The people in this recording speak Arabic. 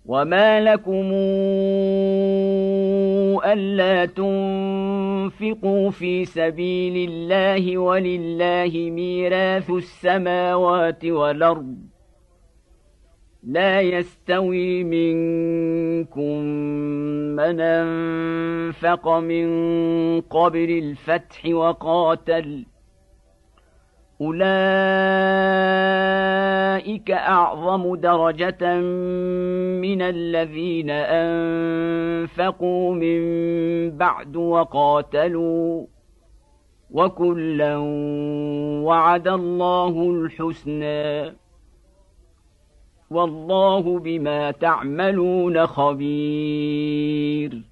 وما لكم ألا تنفقوا في سبيل الله ولله ميراث السماوات والأرض لا يستوي منكم من أنفق من قبل الفتح وقاتل أولئك أعظم درجة من الذين أنفقوا من بعد وقاتلوا وكلا وعد الله الحسنى والله بما تعملون خبير